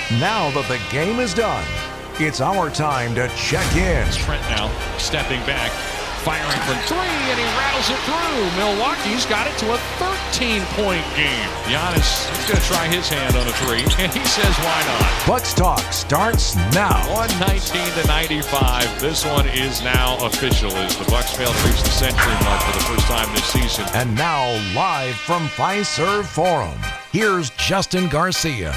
Now that the game is done, it's our time to check in. Trent now stepping back, firing from three, and he rattles it through. Milwaukee's got it to a 13-point game. Giannis is going to try his hand on a three, and he says why not. Bucks Talk starts now. 119-95. This one is now official as the Bucks fail to reach the century mark for the first time this season. And now, live from Fiserv Forum, here's Justin Garcia.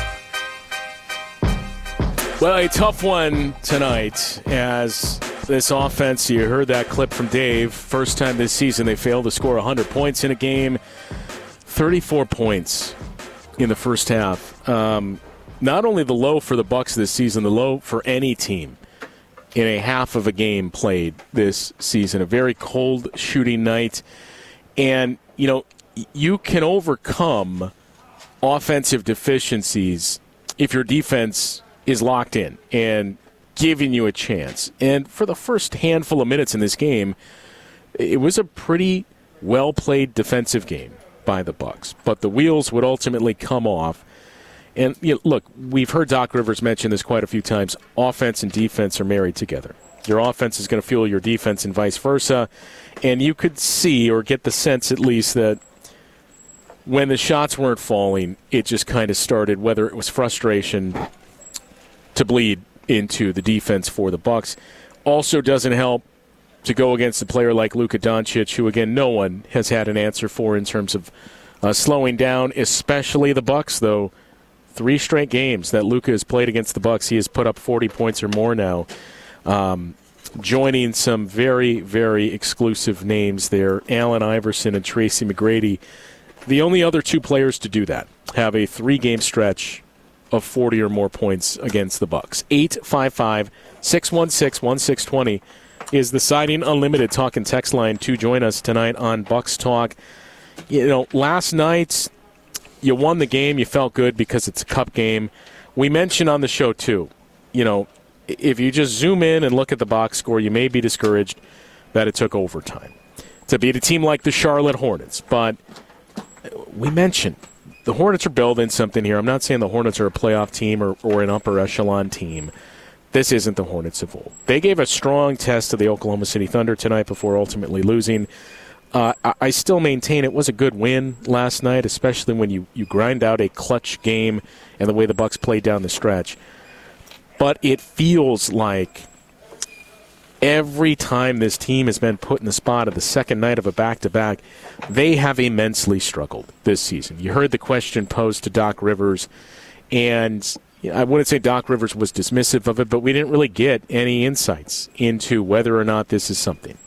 Well, a tough one tonight as this offense, you heard that clip from Dave, first time this season they failed to score 100 points in a game, 34 points in the first half. Not only the low for the Bucks this season, the low for any team in a half of a game played this season. A very cold shooting night. And, you know, you can overcome offensive deficiencies if your defense is locked in and giving you a chance. And for the first handful of minutes in this game, it was a pretty well-played defensive game by the Bucks. But the wheels would ultimately come off. And you know, look, we've heard Doc Rivers mention this quite a few times. Offense and defense are married together. Your offense is going to fuel your defense and vice versa. And you could see or get the sense at least that when the shots weren't falling, it just kind of started, whether it was frustration, to bleed into the defense for the Bucks. Also doesn't help to go against a player like Luka Doncic, who, again, no one has had an answer for in terms of slowing down, especially the Bucks, though. 3 straight games that Luka has played against the Bucks, he has put up 40 points or more now, joining some very, very exclusive names there, Allen Iverson and Tracy McGrady. The only other 2 players to do that have a 3-game stretch of 40 or more points against the Bucks. 855-616-1620 is the Siding Unlimited talk and text line to join us tonight on Bucks Talk. You know, last night you won the game. You felt good because it's a cup game. We mentioned on the show, too, you know, if you just zoom in and look at the box score, you may be discouraged that it took overtime to beat a team like the Charlotte Hornets. But we mentioned the Hornets are building something here. I'm not saying the Hornets are a playoff team or an upper echelon team. This isn't the Hornets of old. They gave a strong test to the Oklahoma City Thunder tonight before ultimately losing. I still maintain it was a good win last night, especially when you grind out a clutch game and the way the Bucks played down the stretch. But it feels like every time this team has been put in the spot of the second night of a back-to-back, they have immensely struggled this season. You heard the question posed to Doc Rivers, and I wouldn't say Doc Rivers was dismissive of it, but we didn't really get any insights into whether or not this is something.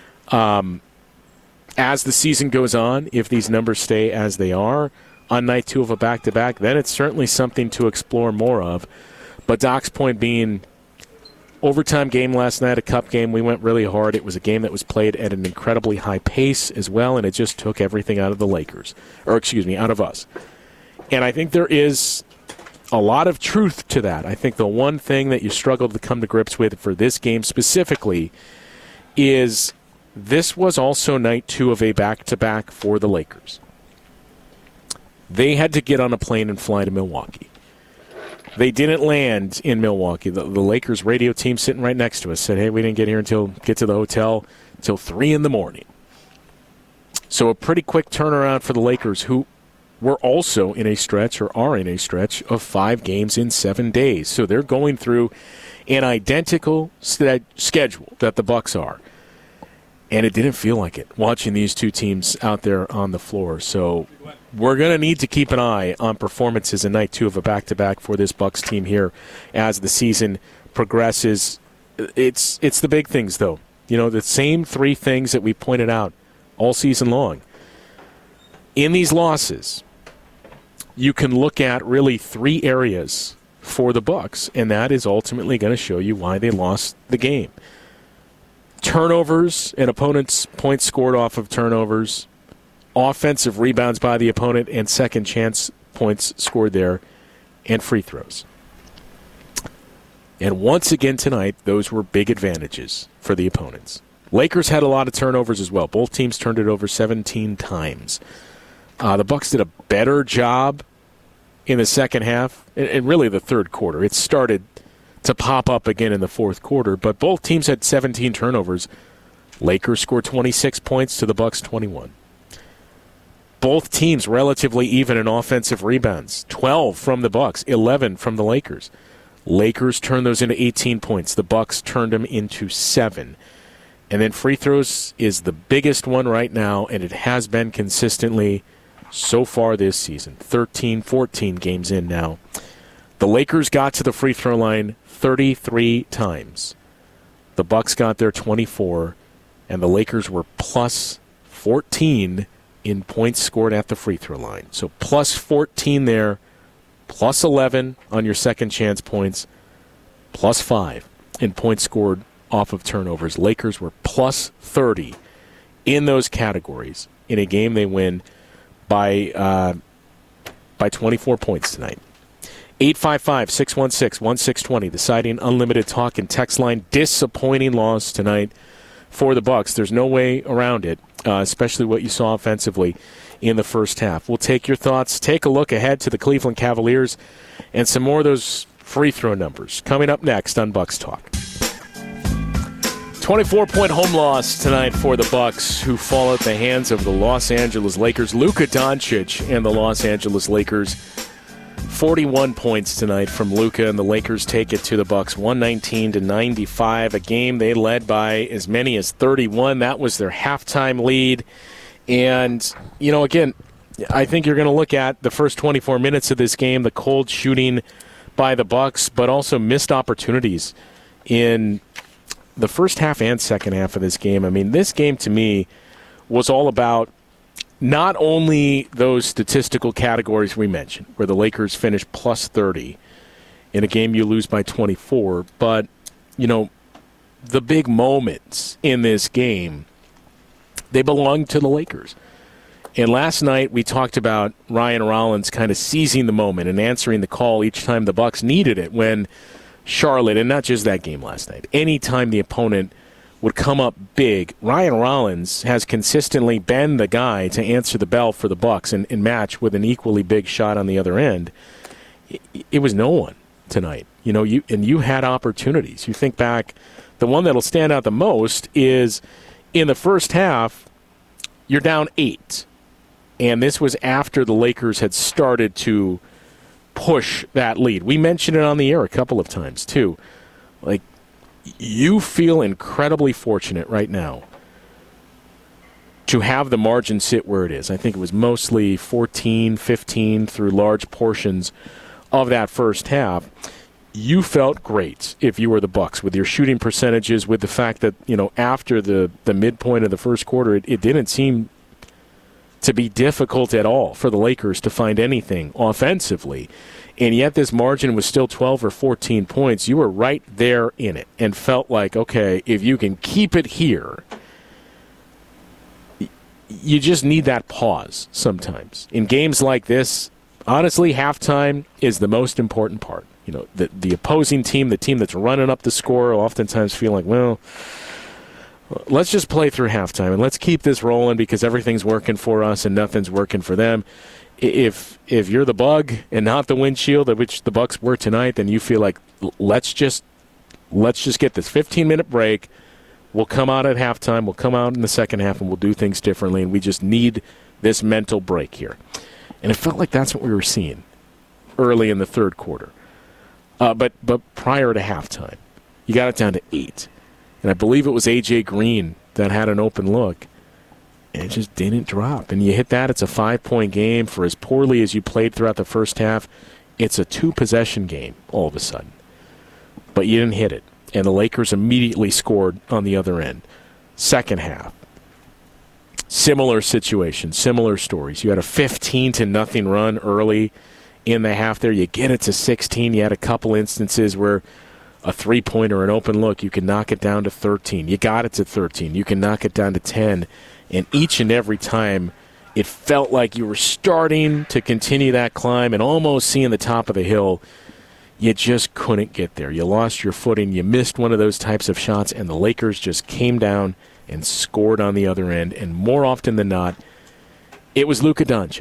As the season goes on, if these numbers stay as they are on night 2 of a back-to-back, then it's certainly something to explore more of. But Doc's point being, overtime game last night, a cup game, we went really hard. It was a game that was played at an incredibly high pace as well, and it just took everything out of the Lakers. Out of us. And I think there is a lot of truth to that. I think the one thing that you struggled to come to grips with for this game specifically is this was also night 2 of a back-to-back for the Lakers. They had to get on a plane and fly to Milwaukee. They didn't land in Milwaukee. The Lakers radio team sitting right next to us said, hey, we didn't get to the hotel until 3 in the morning. So a pretty quick turnaround for the Lakers, who were also in a stretch or are in a stretch of 5 games in 7 days. So they're going through an identical schedule that the Bucks are. And it didn't feel like it, watching these 2 teams out there on the floor. So we're going to need to keep an eye on performances in night 2 of a back-to-back for this Bucks team here as the season progresses. It's the big things, though. You know, the same 3 things that we pointed out all season long. In these losses, you can look at really 3 areas for the Bucks, and that is ultimately going to show you why they lost the game. Turnovers and opponents' points scored off of turnovers, offensive rebounds by the opponent and second chance points scored there, and free throws. And once again tonight, those were big advantages for the opponents. Lakers had a lot of turnovers as well. Both teams turned it over 17 times. The Bucks did a better job in the second half, and really the third quarter. It started to pop up again in the fourth quarter, but both teams had 17 turnovers. Lakers scored 26 points to the Bucks 21. Both teams relatively even in offensive rebounds. 12 from the Bucks, 11 from the Lakers. Lakers turned those into 18 points. The Bucks turned them into 7. And then free throws is the biggest one right now, and it has been consistently so far this season. 13, 14 games in now. The Lakers got to the free throw line 33 times. The Bucks got there 24, and the Lakers were plus 14 in points scored at the free throw line. So plus 14 there, plus 11 on your second chance points, plus 5 in points scored off of turnovers. Lakers were plus 30 in those categories in a game they win by 24 points tonight. 855-616-1620, the Siding Unlimited talk and text line. Disappointing loss tonight for the Bucks. There's no way around it, especially what you saw offensively in the first half. We'll take your thoughts, take a look ahead to the Cleveland Cavaliers, and some more of those free throw numbers coming up next on Bucks Talk. 24-point home loss tonight for the Bucks, who fall at the hands of the Los Angeles Lakers. Luka Doncic and the Los Angeles Lakers. 41 points tonight from Luka, and the Lakers take it to the Bucks 119-95, a game they led by as many as 31. That was their halftime lead. And, you know, again, I think you're going to look at the first 24 minutes of this game, the cold shooting by the Bucks, but also missed opportunities in the first half and second half of this game. I mean, this game to me was all about not only those statistical categories we mentioned, where the Lakers finished plus 30 in a game you lose by 24, but, you know, the big moments in this game, they belong to the Lakers. And last night we talked about Ryan Rollins kind of seizing the moment and answering the call each time the Bucks needed it when Charlotte, and not just that game last night, any time the opponent would come up big, Ryan Rollins has consistently been the guy to answer the bell for the Bucks and match with an equally big shot on the other end. It was no one tonight. You know, you had opportunities. You think back, the one that'll stand out the most is in the first half, you're down 8. And this was after the Lakers had started to push that lead. We mentioned it on the air a couple of times, too. Like, you feel incredibly fortunate right now to have the margin sit where it is. I think it was mostly 14, 15 through large portions of that first half. You felt great if you were the Bucks with your shooting percentages, with the fact that, you know, after the midpoint of the first quarter, it didn't seem to be difficult at all for the Lakers to find anything offensively. And yet this margin was still 12 or 14 points. You were right there in it and felt like, okay, if you can keep it here, you just need that pause sometimes. In games like this, honestly, halftime is the most important part. You know, the opposing team, the team that's running up the score, oftentimes feel like, well, let's just play through halftime and let's keep this rolling because everything's working for us and nothing's working for them. If you're the bug and not the windshield, at which the Bucks were tonight, then you feel like let's just get this 15-minute break. We'll come out at halftime. We'll come out in the second half and we'll do things differently. And we just need this mental break here. And it felt like that's what we were seeing early in the third quarter. But prior to halftime, you got it down to 8. And I believe it was A.J. Green that had an open look. And it just didn't drop. And you hit that, it's a 5-point game. For as poorly as you played throughout the first half, it's a 2-possession game all of a sudden. But you didn't hit it. And the Lakers immediately scored on the other end. Second half, similar situation, similar stories. You had a 15-0 run early in the half there. You get it to 16. You had a couple instances where a three-pointer, an open look, you can knock it down to 13. You got it to 13. You can knock it down to 10. And each and every time, it felt like you were starting to continue that climb and almost seeing the top of the hill. You just couldn't get there. You lost your footing. You missed one of those types of shots, and the Lakers just came down and scored on the other end. And more often than not, it was Luka Doncic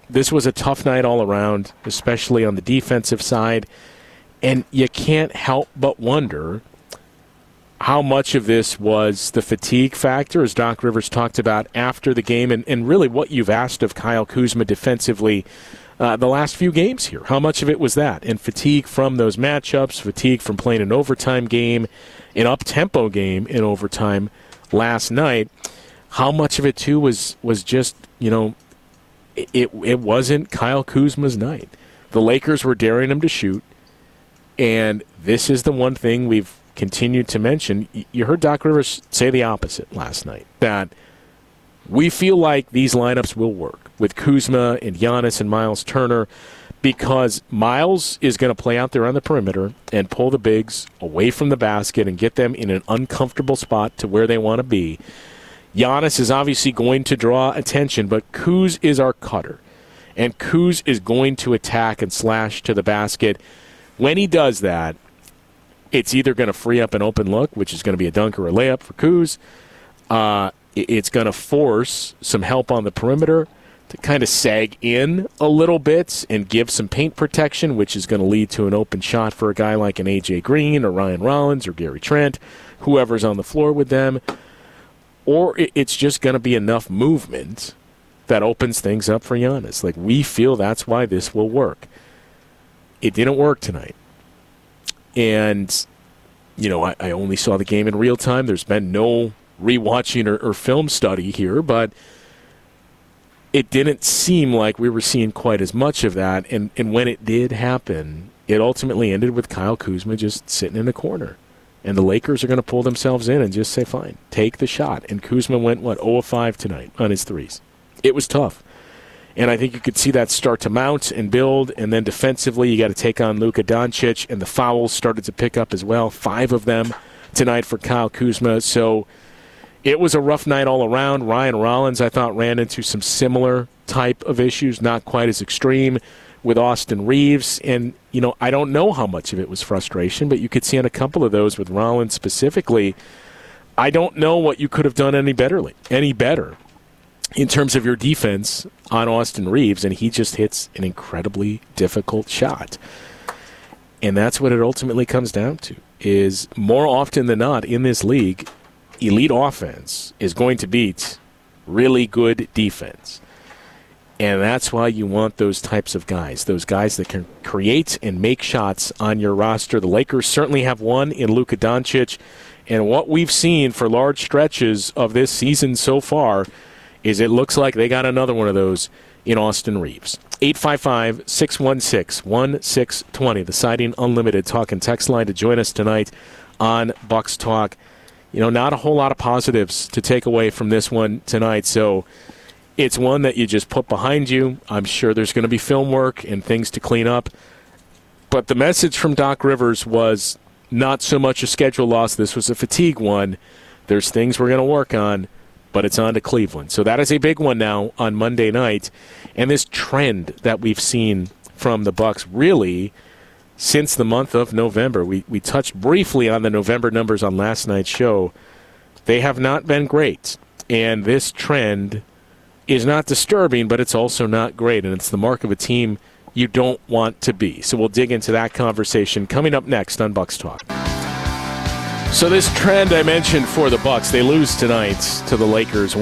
this was a tough night all around, especially on the defensive side. And you can't help but wonder how much of this was the fatigue factor, as Doc Rivers talked about after the game, and really what you've asked of Kyle Kuzma defensively the last few games here. How much of it was that? And fatigue from those matchups, fatigue from playing an overtime game, an up-tempo game in overtime last night. How much of it, too, was just, it wasn't Kyle Kuzma's night. The Lakers were daring him to shoot, and this is the one thing we've continued to mention. You heard Doc Rivers say the opposite last night, that we feel like these lineups will work with Kuzma and Giannis and Miles Turner, because Miles is going to play out there on the perimeter and pull the bigs away from the basket and get them in an uncomfortable spot to where they want to be. Giannis is obviously going to draw attention, but Kuz is our cutter, and Kuz is going to attack and slash to the basket. When he does that, it's either going to free up an open look, which is going to be a dunk or a layup for Kuz. It's going to force some help on the perimeter to kind of sag in a little bit and give some paint protection, which is going to lead to an open shot for a guy like an A.J. Green or Ryan Rollins or Gary Trent, whoever's on the floor with them. Or it's just going to be enough movement that opens things up for Giannis. Like, we feel that's why this will work. It didn't work tonight. And, I only saw the game in real time. There's been no rewatching or film study here, but it didn't seem like we were seeing quite as much of that. And when it did happen, it ultimately ended with Kyle Kuzma just sitting in a corner. And the Lakers are going to pull themselves in and just say, fine, take the shot. And Kuzma went, 0 of 5 tonight on his threes. It was tough. And I think you could see that start to mount and build. And then defensively, you got to take on Luka Doncic. And the fouls started to pick up as well. 5 of them tonight for Kyle Kuzma. So it was a rough night all around. Ryan Rollins, I thought, ran into some similar type of issues, not quite as extreme, with Austin Reeves. And, I don't know how much of it was frustration, but you could see on a couple of those with Rollins specifically. I don't know what you could have done any better in terms of your defense on Austin Reeves, and he just hits an incredibly difficult shot. And that's what it ultimately comes down to, is more often than not in this league, elite offense is going to beat really good defense. And that's why you want those types of guys, those guys that can create and make shots on your roster. The Lakers certainly have one in Luka Doncic. And what we've seen for large stretches of this season so far is it looks like they got another one of those in Austin Reeves. 855-616-1620, the Siding Unlimited talk and text line to join us tonight on Bucks Talk. Not a whole lot of positives to take away from this one tonight, so it's one that you just put behind you. I'm sure there's going to be film work and things to clean up. But the message from Doc Rivers was not so much a schedule loss. This was a fatigue one. There's things we're going to work on, but it's on to Cleveland. So that is a big one now on Monday night. And this trend that we've seen from the Bucks really since the month of November. We touched briefly on the November numbers on last night's show. They have not been great. And this trend is not disturbing, but it's also not great. And it's the mark of a team you don't want to be. So we'll dig into that conversation coming up next on Bucks Talk. So this trend I mentioned for the Bucks, they lose tonight to the Lakers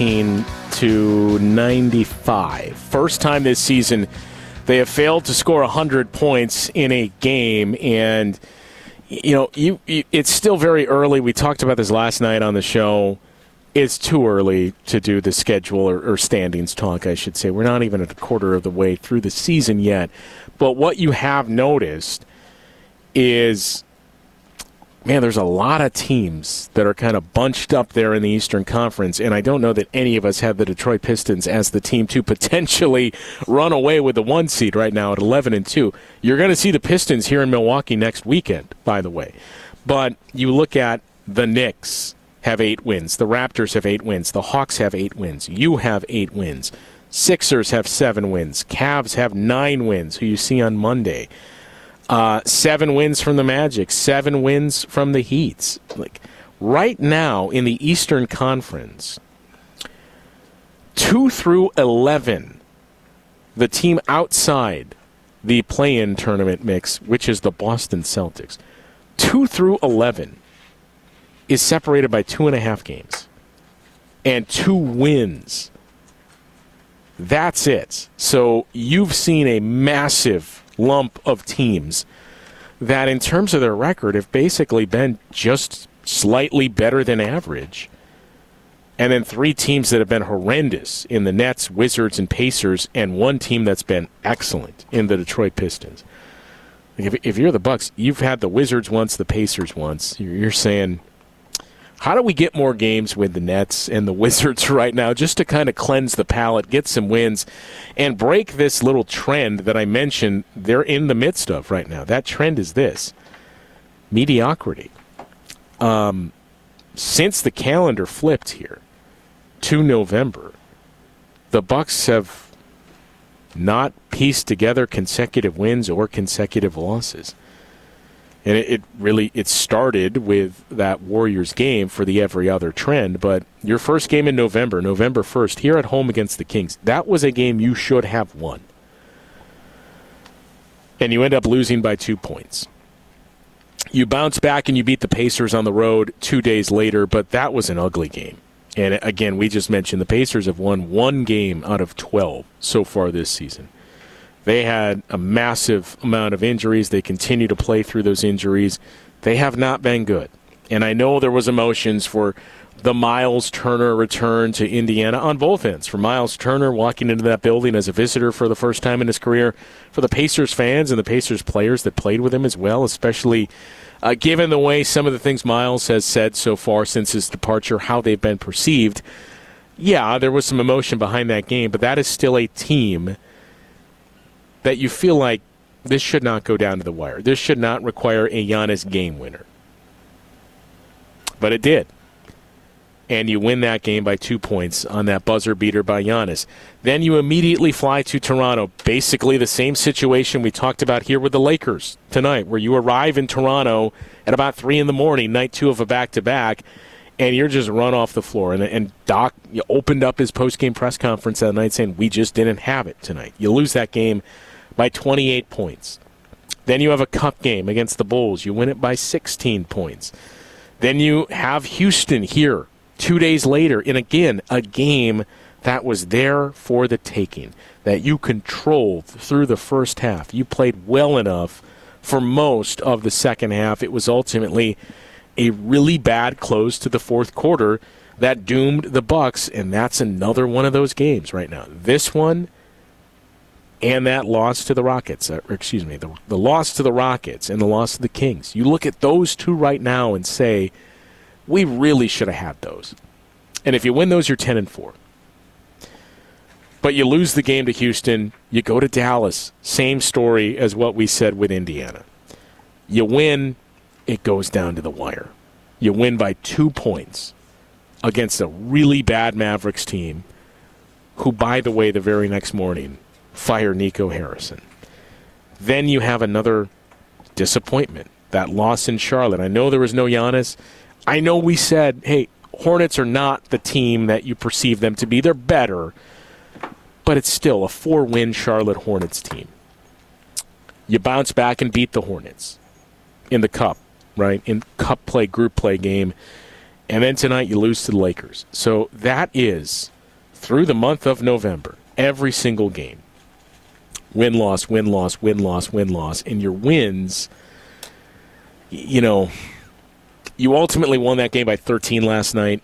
119-95. First time this season they have failed to score 100 points in a game, and it's still very early. We talked about this last night on the show. It's too early to do the schedule or standings talk, I should say. We're not even at a quarter of the way through the season yet. But what you have noticed is, man, there's a lot of teams that are kind of bunched up there in the Eastern Conference, and I don't know that any of us have the Detroit Pistons as the team to potentially run away with the 1 seed right now at 11-2. You're going to see the Pistons here in Milwaukee next weekend, by the way. But you look at the Knicks have 8 wins. The Raptors have 8 wins. The Hawks have 8 wins. You have 8 wins. Sixers have 7 wins. Cavs have 9 wins, who you see on Monday. 7 wins from the Magic, 7 wins from the Heat. Like right now in the Eastern Conference, 2 through 11, the team outside the play-in tournament mix, which is the Boston Celtics, 2 through 11, is separated by 2.5 games and 2 wins. That's it. So you've seen a massive lump of teams that in terms of their record have basically been just slightly better than average. And then 3 teams that have been horrendous in the Nets, Wizards, and Pacers, and 1 team that's been excellent in the Detroit Pistons. If you're the Bucks, you've had the Wizards once, the Pacers once. You're saying, how do we get more games with the Nets and the Wizards right now just to kind of cleanse the palate, get some wins, and break this little trend that I mentioned they're in the midst of right now? That trend is this: mediocrity. Since the calendar flipped here to November, the Bucks have not pieced together consecutive wins or consecutive losses. And it started with that Warriors game for the every other trend, but your first game in November 1st, here at home against the Kings, that was a game you should have won. And you end up losing by 2 points. You bounce back and you beat the Pacers on the road 2 days later, but that was an ugly game. And again, we just mentioned the Pacers have won 1 game out of 12 so far this season. They had a massive amount of injuries. They continue to play through those injuries. They have not been good. And I know there was emotions for the Miles Turner return to Indiana on both ends. For Miles Turner walking into that building as a visitor for the first time in his career, for the Pacers fans and the Pacers players that played with him as well, especially given the way some of the things Miles has said so far since his departure, how they've been perceived. Yeah, there was some emotion behind that game, but that is still a team that you feel like this should not go down to the wire. This should not require a Giannis game winner. But it did. And you win that game by 2 points on that buzzer beater by Giannis. Then you immediately fly to Toronto. Basically the same situation we talked about here with the Lakers tonight, where you arrive in Toronto at about 3 in the morning, night 2 of a back-to-back, and you're just run off the floor. And Doc opened up his post-game press conference that night saying, we just didn't have it tonight. You lose that game by 28 points. Then you have a cup game against the Bulls. You win it by 16 points. Then you have Houston here 2 days later in, again, a game that was there for the taking, that you controlled through the first half. You played well enough for most of the second half. It was ultimately a really bad close to the fourth quarter that doomed the Bucks, and that's another one of those games right now. This one and that loss to the Rockets, the loss to the Rockets and the loss to the Kings. You look at those two right now and say, we really should have had those. And if you win those, you're 10-4. But you lose the game to Houston, you go to Dallas, same story as what we said with Indiana. You win, it goes down to the wire. You win by 2 points against a really bad Mavericks team who, by the way, the very next morning, fire Nico Harrison. Then you have another disappointment, that loss in Charlotte. I know there was no Giannis. I know we said, hey, Hornets are not the team that you perceive them to be. They're better, but it's still a 4-win Charlotte Hornets team. You bounce back and beat the Hornets in the Cup, right? In Cup play, group play game. And then tonight you lose to the Lakers. So that is, through the month of November, every single game. Win-loss, win-loss, win-loss, win-loss. And your wins, you know, you ultimately won that game by 13 last night.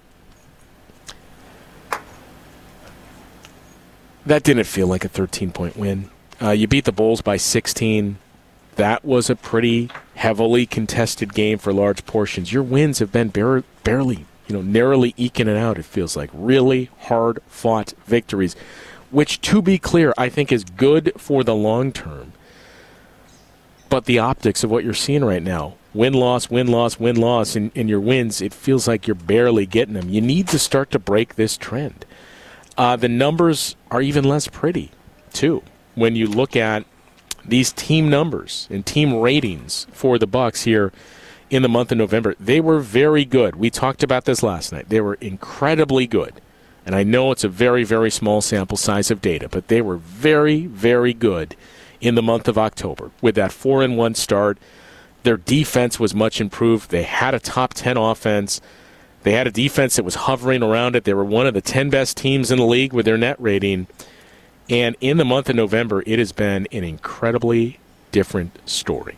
That didn't feel like a 13-point win. You beat the Bulls by 16. That was a pretty heavily contested game for large portions. Your wins have been barely, narrowly eking it out, it feels like. Really hard-fought victories, which, to be clear, I think is good for the long term. But the optics of what you're seeing right now, win-loss, win-loss, win-loss, in your wins, it feels like you're barely getting them. You need to start to break this trend. The numbers are even less pretty, too, when you look at these team numbers and team ratings for the Bucks here in the month of November. They were very good. We talked about this last night. They were incredibly good And I know it's a very, very small sample size of data, but they were very, very good in the month of October. With that 4-1 start, their defense was much improved. They had a top 10 offense. They had a defense that was hovering around it. They were one of the 10 best teams in the league with their net rating. And in the month of November, it has been an incredibly different story.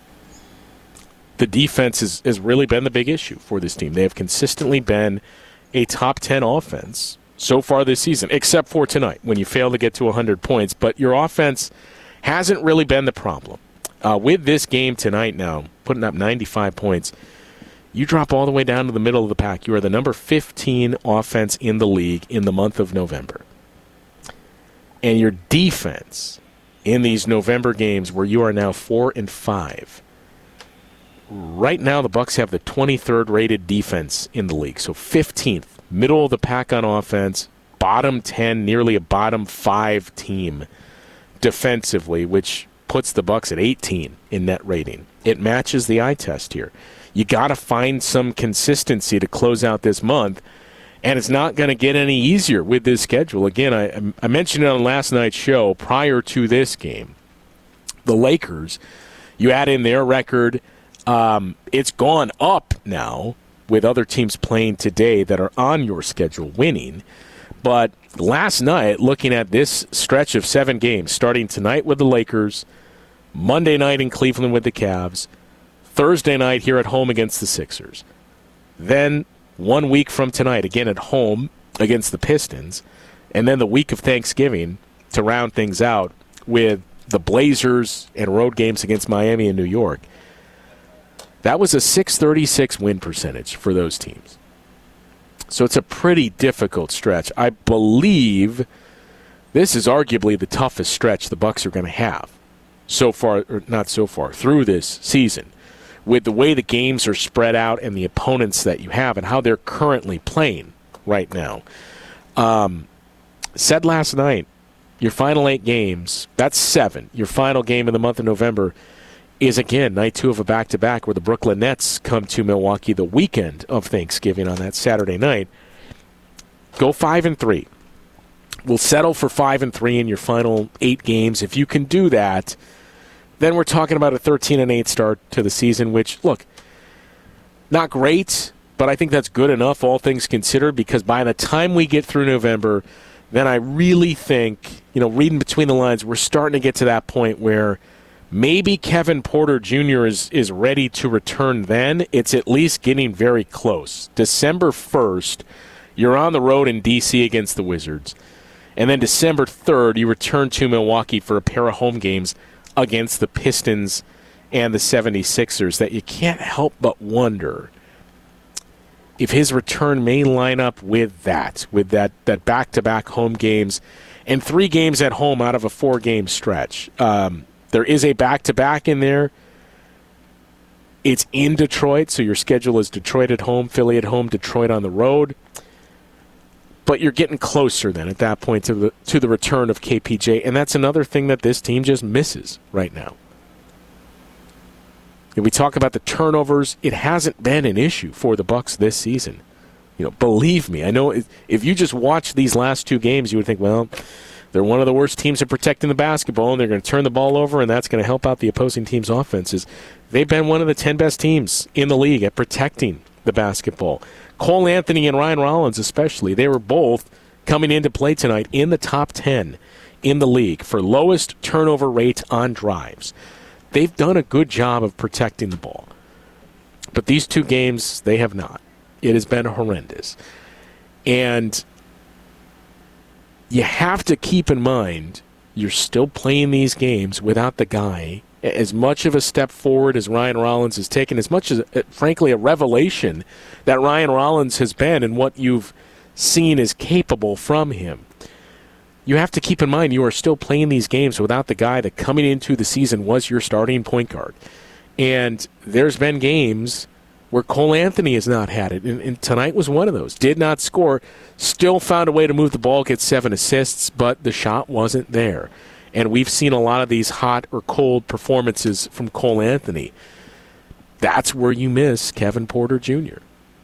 The defense has really been the big issue for this team. They have consistently been a top 10 offense so far this season, except for tonight when you fail to get to 100 points. But your offense hasn't really been the problem. With this game tonight now, putting up 95 points, you drop all the way down to the middle of the pack. You are the number 15 offense in the league in the month of November. And your defense in these November games where you are now 4-5. Right now, the Bucks have the 23rd rated defense in the league, so 15th, middle of the pack on offense, bottom 10, nearly a bottom 5 team defensively, which puts the Bucks at 18 in net rating. It matches the eye test here. You got to find some consistency to close out this month, and it's not going to get any easier with this schedule. Again, I mentioned it on last night's show prior to this game. The Lakers, you add in their record. It's gone up now with other teams playing today that are on your schedule winning. But last night, looking at this stretch of 7 games, starting tonight with the Lakers, Monday night in Cleveland with the Cavs, Thursday night here at home against the Sixers, then 1 week from tonight, again at home against the Pistons, and then the week of Thanksgiving to round things out with the Blazers and road games against Miami and New York. That was a .636 win percentage for those teams. So it's a pretty difficult stretch. I believe this is arguably the toughest stretch the Bucks are going to have so far, or not so far, through this season, with the way the games are spread out and the opponents that you have and how they're currently playing right now. Said last night, your final 8 games, that's 7. Your final game of the month of November is, again, night 2 of a back-to-back where the Brooklyn Nets come to Milwaukee the weekend of Thanksgiving on that Saturday night. Go 5-3. We'll settle for 5-3 in your final 8 games. If you can do that, then we're talking about a 13-8 start to the season, which, look, not great, but I think that's good enough, all things considered, because by the time we get through November, then I really think, reading between the lines, we're starting to get to that point where maybe Kevin Porter Jr. is ready to return then. It's at least getting very close. December 1st, you're on the road in D.C. against the Wizards. And then December 3rd, you return to Milwaukee for a pair of home games against the Pistons and the 76ers that you can't help but wonder if his return may line up with that back-to-back home games and 3 games at home out of a 4-game stretch. There is a back-to-back in there. It's in Detroit, so your schedule is Detroit at home, Philly at home, Detroit on the road. But you're getting closer then at that point to the return of KPJ, and that's another thing that this team just misses right now. If we talk about the turnovers, it hasn't been an issue for the Bucks this season. Believe me, I know if you just watch these last 2 games, you would think, well, they're one of the worst teams at protecting the basketball, and they're going to turn the ball over, and that's going to help out the opposing team's offenses. They've been one of the 10 best teams in the league at protecting the basketball. Cole Anthony and Ryan Rollins especially, they were both coming into play tonight in the top 10 in the league for lowest turnover rate on drives. They've done a good job of protecting the ball. But these 2 games, they have not. It has been horrendous. And you have to keep in mind you're still playing these games without the guy. As much of a step forward as Ryan Rollins has taken, as much as, frankly, a revelation that Ryan Rollins has been and what you've seen is capable from him, you have to keep in mind you are still playing these games without the guy that coming into the season was your starting point guard. And there's been games where Cole Anthony has not had it, and tonight was one of those. Did not score, still found a way to move the ball, get 7 assists, but the shot wasn't there. And we've seen a lot of these hot or cold performances from Cole Anthony. That's where you miss Kevin Porter Jr.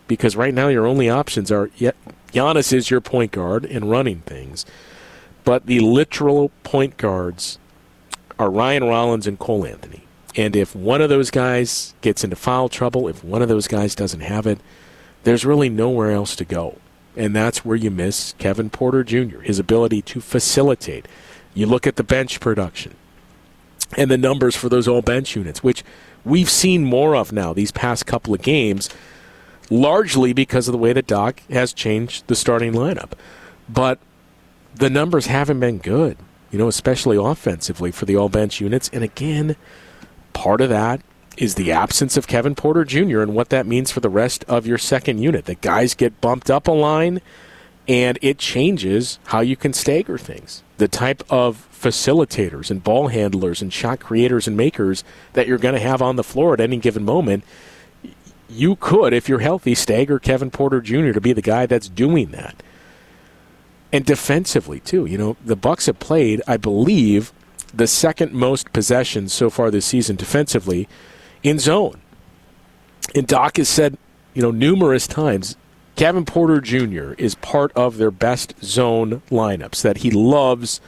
because right now your only options are Giannis is your point guard and running things, but the literal point guards are Ryan Rollins and Cole Anthony. And if one of those guys gets into foul trouble, if one of those guys doesn't have it, there's really nowhere else to go. And that's where you miss Kevin Porter Jr., his ability to facilitate. You look at the bench production and the numbers for those all-bench units, which we've seen more of now these past couple of games, largely because of the way that Doc has changed the starting lineup. But the numbers haven't been good, especially offensively for the all-bench units. And again, part of that is the absence of Kevin Porter Jr. and what that means for the rest of your second unit. The guys get bumped up a line, and it changes how you can stagger things. The type of facilitators and ball handlers and shot creators and makers that you're going to have on the floor at any given moment, you could, if you're healthy, stagger Kevin Porter Jr. to be the guy that's doing that. And defensively, too. The Bucks have played, I believe, the second most possessions so far this season defensively in zone. And Doc has said, numerous times, Kevin Porter Jr. is part of their best zone lineups, that he loves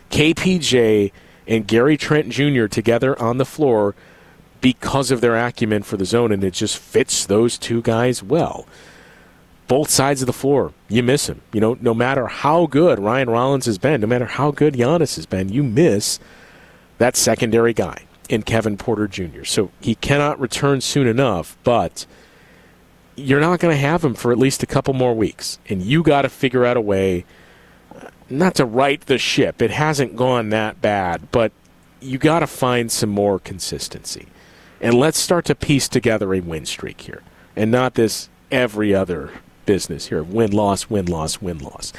KPJ and Gary Trent Jr. together on the floor because of their acumen for the zone, and it just fits those two guys well. Both sides of the floor, you miss him. No matter how good Ryan Rollins has been, no matter how good Giannis has been, you miss that secondary guy in Kevin Porter Jr. So he cannot return soon enough, but you're not going to have him for at least a couple more weeks. And you got to figure out a way not to right the ship. It hasn't gone that bad, but you got to find some more consistency. And let's start to piece together a win streak here, and not this every other business here. Win-loss, win-loss, win-loss.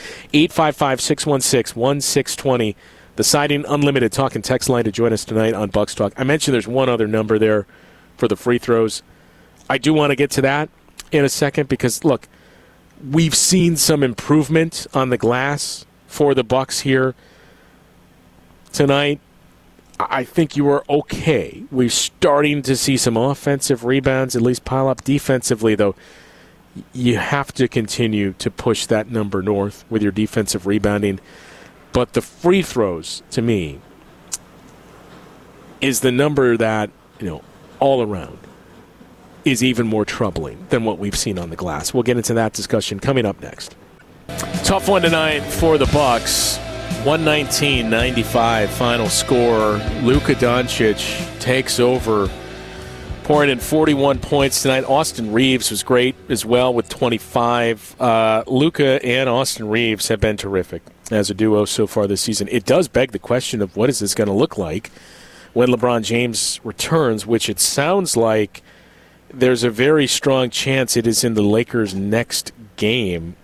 855-616-1620. The Siding Unlimited talk and text line to join us tonight on Bucks Talk. I mentioned there's one other number there for the free throws. I do want to get to that in a second because, look, we've seen some improvement on the glass for the Bucks here tonight. I think you are okay. We're starting to see some offensive rebounds, at least pile up defensively, though. You have to continue to push that number north with your defensive rebounding. But the free throws, to me, is the number that, all around is even more troubling than what we've seen on the glass. We'll get into that discussion coming up next. Tough one tonight for the Bucks. 119-95 final score. Luka Doncic takes over, pouring in 41 points tonight. Austin Reeves was great as well with 25. Luka and Austin Reeves have been terrific as a duo so far this season. It does beg the question of what is this going to look like when LeBron James returns, which it sounds like there's a very strong chance it is in the Lakers' next game.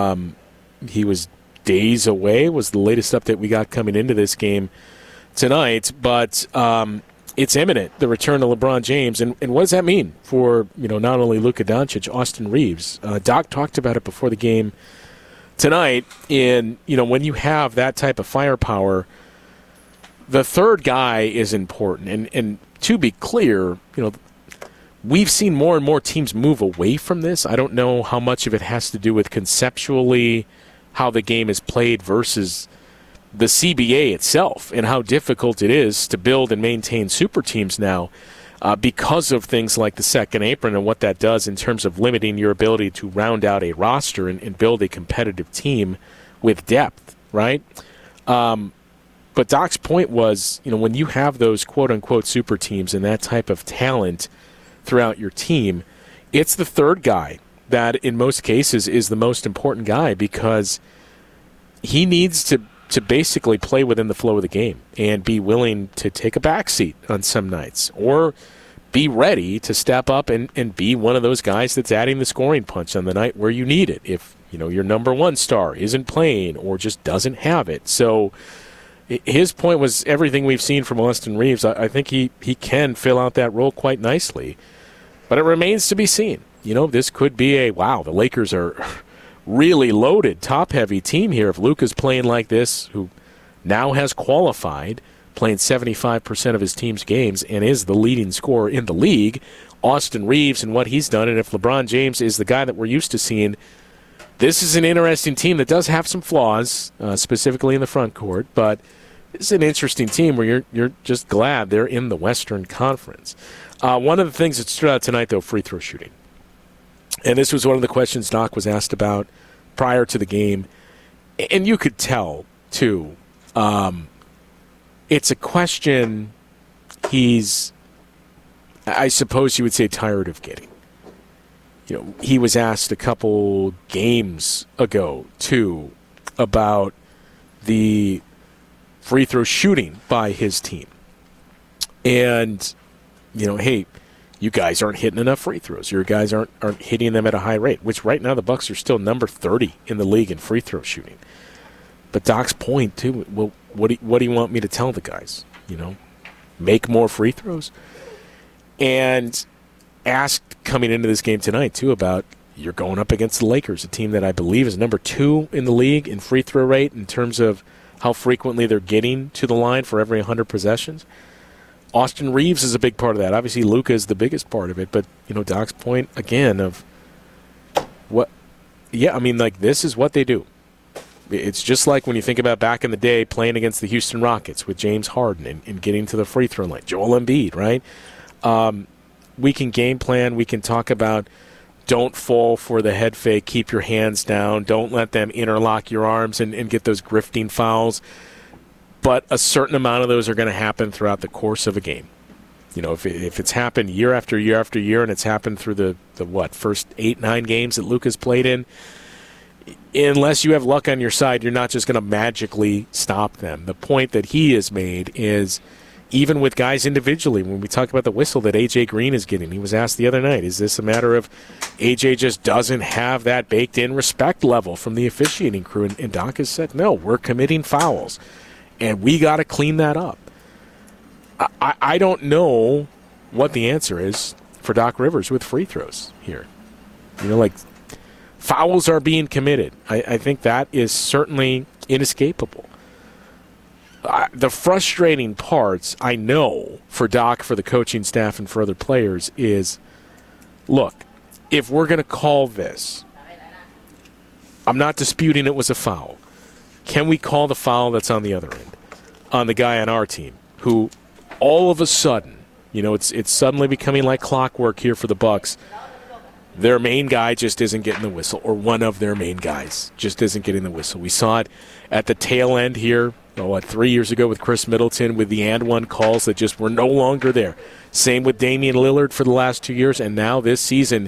He was days away, was the latest update we got coming into this game tonight, but it's imminent, the return of LeBron James. And what does that mean for, not only Luka Doncic, Austin Reeves? Doc talked about it before the game tonight. In, when you have that type of firepower, the third guy is important. And to be clear, we've seen more and more teams move away from this. I don't know how much of it has to do with conceptually how the game is played versus the CBA itself and how difficult it is to build and maintain super teams now because of things like the second apron and what that does in terms of limiting your ability to round out a roster and build a competitive team with depth, right? But Doc's point was, when you have those quote-unquote super teams and that type of talent throughout your team, it's the third guy that in most cases is the most important guy because he needs to basically play within the flow of the game and be willing to take a backseat on some nights or be ready to step up and be one of those guys that's adding the scoring punch on the night where you need it if your number one star isn't playing or just doesn't have it. So his point was everything we've seen from Austin Reeves. I think he can fill out that role quite nicely, but it remains to be seen. This could be the Lakers are really loaded, top-heavy team here. If Luka's playing like this, who now has qualified, playing 75% of his team's games and is the leading scorer in the league, Austin Reeves and what he's done, and if LeBron James is the guy that we're used to seeing, this is an interesting team that does have some flaws, specifically in the front court, but it's an interesting team where you're just glad they're in the Western Conference. One of the things that stood out tonight, though, free throw shooting. And this was one of the questions Doc was asked about prior to the game. And you could tell, too, it's a question he's, I suppose you would say, tired of getting. You know, he was asked a couple games ago, too, about the free throw shooting by his team. And, you know, hey, you guys aren't hitting enough free throws. Your guys aren't hitting them at a high rate, which right now the Bucks are still number 30 in the league in free throw shooting. But Doc's point, too, well, what do you want me to tell the guys? You know, make more free throws? And asked coming into this game tonight, too, about you're going up against the Lakers, a team that I believe is number 2 in the league in free throw rate in terms of how frequently they're getting to the line for every 100 possessions. Austin Reeves is a big part of that. Obviously, Luka is the biggest part of it. But, you know, Doc's point, again, of what – yeah, I mean, like, this is what they do. It's just like when you think about back in the day playing against the Houston Rockets with James Harden and getting to the free throw line. Joel Embiid, right? We can game plan. We can talk about don't fall for the head fake. Keep your hands down. Don't let them interlock your arms and get those grifting fouls. But a certain amount of those are going to happen throughout the course of a game. You know, if it's happened year after year after year and it's happened through the first 8-9 games that Luka's played in, unless you have luck on your side, you're not just going to magically stop them. The point that he has made is even with guys individually, when we talk about the whistle that A.J. Green is getting, he was asked the other night, is this a matter of A.J. just doesn't have that baked-in respect level from the officiating crew? And Doc has said, no, we're committing fouls, and we got to clean that up. I don't know what the answer is for Doc Rivers with free throws here. You know, like, fouls are being committed. I think that is certainly inescapable. The frustrating parts, I know, for Doc, for the coaching staff, and for other players is, look, if we're going to call this, I'm not disputing it was a foul. Can we call the foul that's on the other end, on the guy on our team, who all of a sudden, you know, it's suddenly becoming like clockwork here for the Bucks. Their main guy just isn't getting the whistle, or one of their main guys just isn't getting the whistle. We saw it at the tail end here, 3 years ago with Chris Middleton with the and one calls that just were no longer there. Same with Damian Lillard for the last 2 years, and now this season,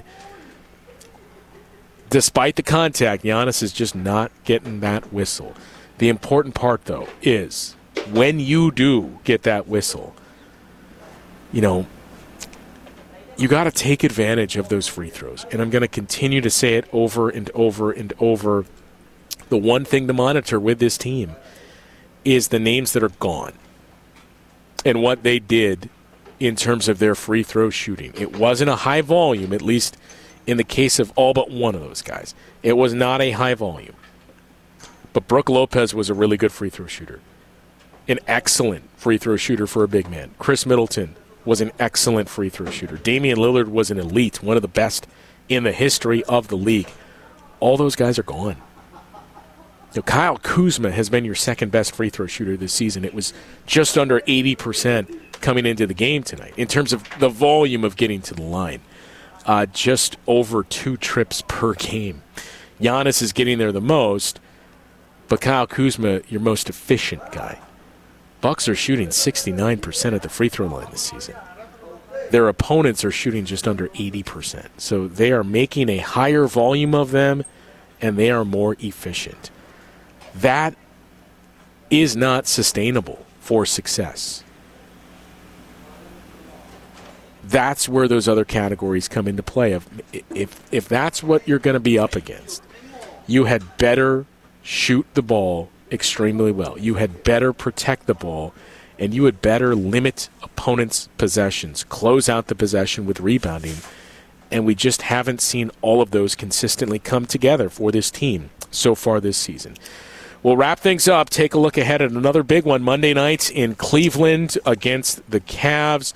despite the contact, Giannis is just not getting that whistle. The important part, though, is when you do get that whistle, you know, you got to take advantage of those free throws. And I'm going to continue to say it over and over and over. The one thing to monitor with this team is the names that are gone and what they did in terms of their free throw shooting. It wasn't a high volume, at least in the case of all but one of those guys. It was not a high volume. But Brook Lopez was a really good free throw shooter. An excellent free throw shooter for a big man. Chris Middleton was an excellent free throw shooter. Damian Lillard was an elite, one of the best in the history of the league. All those guys are gone. You know, Kyle Kuzma has been your second best free throw shooter this season. It was just under 80% coming into the game tonight in terms of the volume of getting to the line. Just over 2 trips per game. Giannis is getting there the most, but Kyle Kuzma, your most efficient guy. Bucks are shooting 69% at the free throw line this season. Their opponents are shooting just under 80%. So they are making a higher volume of them, and they are more efficient. That is not sustainable for success. That's where those other categories come into play. If that's what you're going to be up against, you had better shoot the ball extremely well. You had better protect the ball, and you had better limit opponents' possessions, close out the possession with rebounding, and we just haven't seen all of those consistently come together for this team so far this season. We'll wrap things up, take a look ahead at another big one Monday night in Cleveland against the Cavs.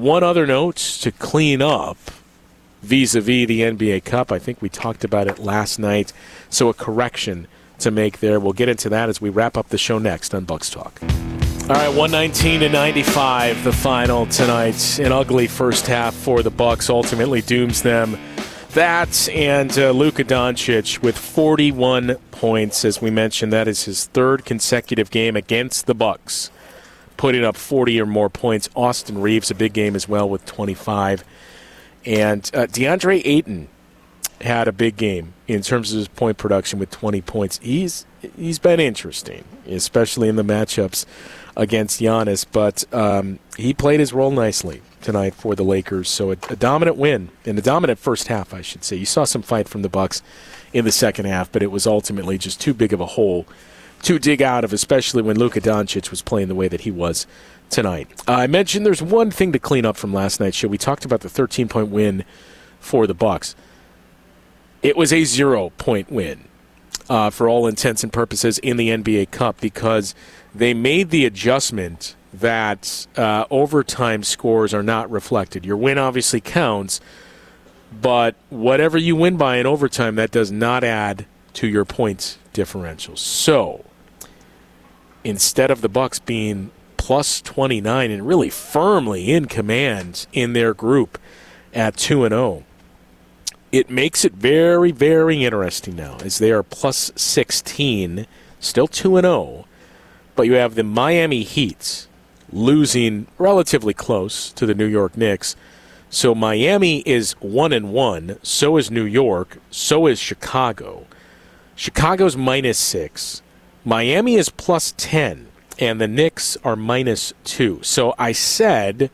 One other note to clean up vis-a-vis the NBA Cup. I think we talked about it last night, so a correction to make there. We'll get into that as we wrap up the show next on Bucks Talk. All right, 119-95, the final tonight. An ugly first half for the Bucks ultimately dooms them. That and Luka Doncic with 41 points, as we mentioned. That is his third consecutive game against the Bucks, putting up 40 or more points. Austin Reeves, a big game as well, with 25. And DeAndre Ayton had a big game in terms of his point production with 20 points. He's been interesting, especially in the matchups against Giannis, but he played his role nicely tonight for the Lakers. So a dominant win, and a dominant first half, I should say. You saw some fight from the Bucks in the second half, but it was ultimately just too big of a hole to dig out of, especially when Luka Doncic was playing the way that he was tonight. I mentioned there's one thing to clean up from last night's show. We talked about the 13-point win for the Bucks. It was a 0-point win for all intents and purposes in the NBA Cup, because they made the adjustment that overtime scores are not reflected. Your win obviously counts, but whatever you win by in overtime, that does not add to your points differential. So instead of the Bucks being plus 29 and really firmly in command in their group at 2-0, it makes it very, very interesting now, as they are plus 16, still 2-0, but you have the Miami Heat losing relatively close to the New York Knicks. So Miami is 1-1, so is New York, so is Chicago. Chicago's -6. Miami is plus 10, and the Knicks are -2. So I said,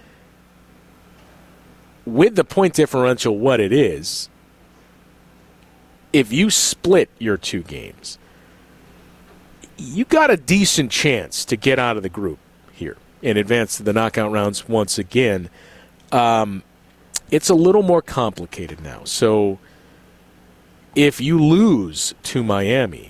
with the point differential what it is, if you split your two games, you got a decent chance to get out of the group here and advance to the knockout rounds once again. It's a little more complicated now. So if you lose to Miami,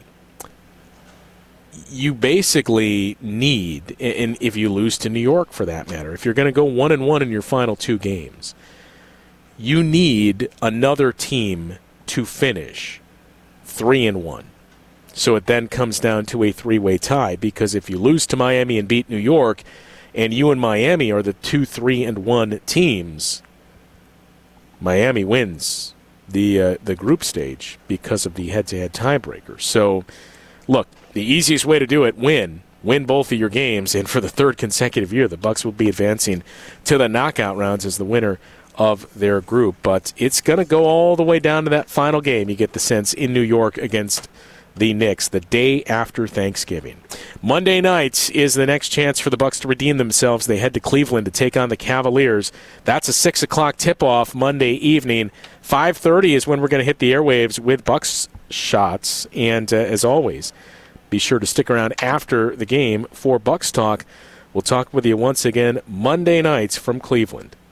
you basically need, and if you lose to New York for that matter, if you're going to go 1-1 in your final two games, you need another team to finish 3-1. So it then comes down to a three-way tie, because if you lose to Miami and beat New York, and you and Miami are the 2-3-1 teams, Miami wins the group stage because of the head-to-head tiebreaker. So, look, the easiest way to do it, win both of your games, and for the third consecutive year, the Bucks will be advancing to the knockout rounds as the winner of their group. But it's going to go all the way down to that final game, you get the sense, in New York against the Knicks the day after Thanksgiving. Monday night is the next chance for the Bucks to redeem themselves. They head to Cleveland to take on the Cavaliers. That's a 6 o'clock tip-off Monday evening. 5:30 is when we're going to hit the airwaves with Bucks shots. And as always, be sure to stick around after the game for Bucks Talk. We'll talk with you once again Monday nights from Cleveland.